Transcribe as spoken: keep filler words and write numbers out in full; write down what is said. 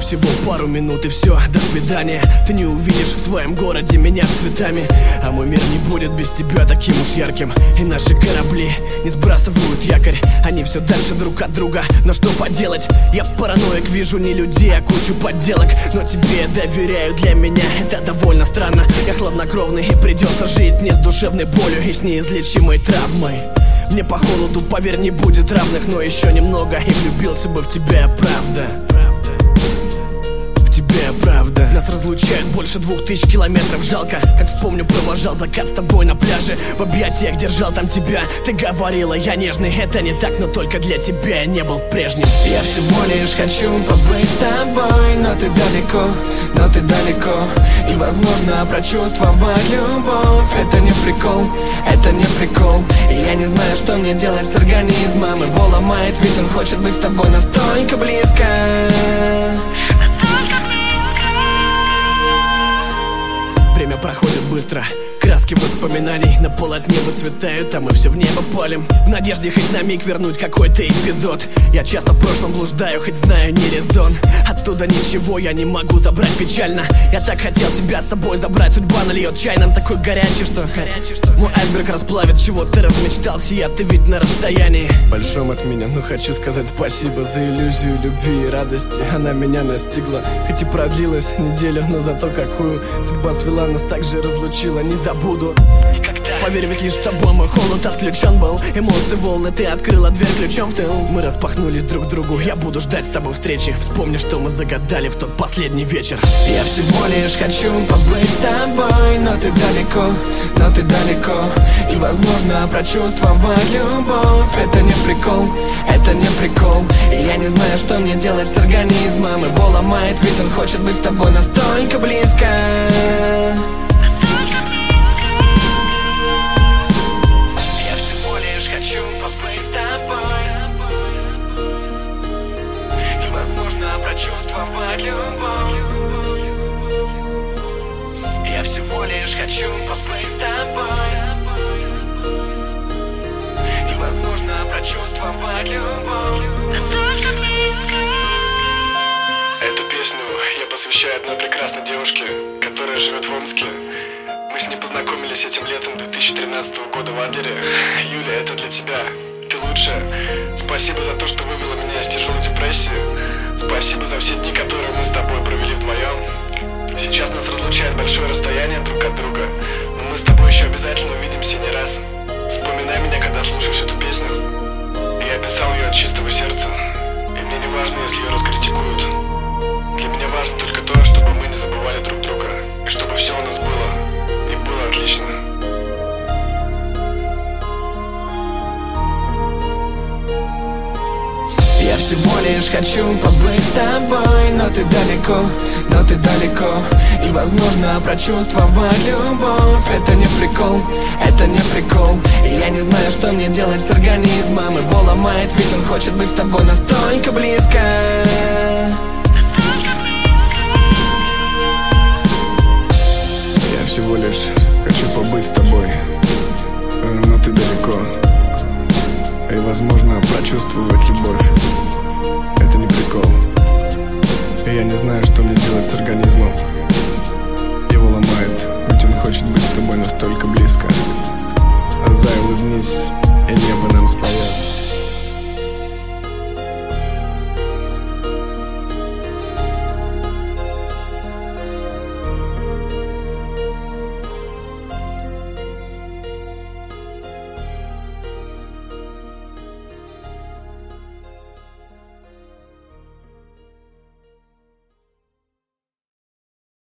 всего пару минут и все, до свидания. Ты не увидишь в своем городе меня с цветами, а мой мир не будет без тебя таким уж ярким. И наши корабли не сбрасывают якорь, они все дальше друг от друга. Но что поделать, я параноик, вижу не людей, а кучу подделок. Но тебе я доверяю, для меня это довольно странно. Я хладнокровный и придется жить мне с душевной болью и с неизлечимой травмой. Мне по холоду, поверь, не будет равных, но еще немного и влюбился бы в тебя, правда. В тебя, правда. Нас разлучают больше двух тысяч километров. Жалко, как вспомню, провожал закат с тобой на пляже. В объятиях держал там тебя. Ты говорила, я нежный, это не так, но только для тебя я не был прежним. Я всего лишь хочу побыть с тобой, но ты далеко, но ты далеко. И возможно прочувствовать любовь. Это не прикол, это не прикол. И я не знаю, что мне делать с организмом. Его ломает, ведь он хочет быть с тобой настолько близко. Время проходит быстро, краски воспоминаний на полотне выцветают, а мы все в небо палим, в надежде хоть на миг вернуть какой-то эпизод. Я часто в прошлом блуждаю, хоть знаю, не резон. Оттуда ничего я не могу забрать, печально. Я так хотел тебя с собой забрать, судьба нальет чай нам такой горячий, что, горячий, что мой айсберг расплавит, чего ты размечтался, я ты ведь на расстоянии большом от меня. Но хочу сказать спасибо за иллюзию любви и радости. Она меня настигла, хоть и продлилась неделю, но зато какую судьба свела нас, так же разлучила, не забуду никогда. Поверь, ведь лишь с тобой мой холод отключен был. Эмоции, волны, ты открыла дверь ключом в тыл. Мы распахнулись друг к другу, я буду ждать с тобой встречи. Вспомни, что мы загадали в тот последний вечер. Я всего лишь хочу побыть с тобой, но ты далеко, но ты далеко. И возможно прочувствовать любовь. Это не прикол, это не прикол. И я не знаю, что мне делать с организмом. Его ломает, ведь он хочет быть с тобой настолько близко. Прочувствовать любовь. Я всего лишь хочу побыть с тобой. И возможно прочувствовать любовь. Настолько близко. Эту песню я посвящаю одной прекрасной девушке, которая живет в Омске. Мы с ней познакомились этим летом две тысячи тринадцатого года в Адлере. Юля, это для тебя. Ты лучшая. Спасибо за то, что вывела меня из тяжелой депрессии. Спасибо за все дни, которые мы с тобой провели вдвоем. Сейчас нас разлучает большое расстояние друг от друга, но мы с тобой еще обязательно увидимся не раз. Вспоминай меня, когда слушаешь эту песню. Я писал ее от чистого сердца, и мне не важно, если ее раскритикуют. Для меня важно только то, чтобы мы не забывали друг друга, и чтобы все у нас было, и было отлично. Я всего лишь хочу побыть с тобой, но ты далеко, но ты далеко. И возможно прочувствовать любовь. Это не прикол, это не прикол. И я не знаю, что мне делать с организмом. Его ломает, ведь он хочет быть с тобой настолько близко.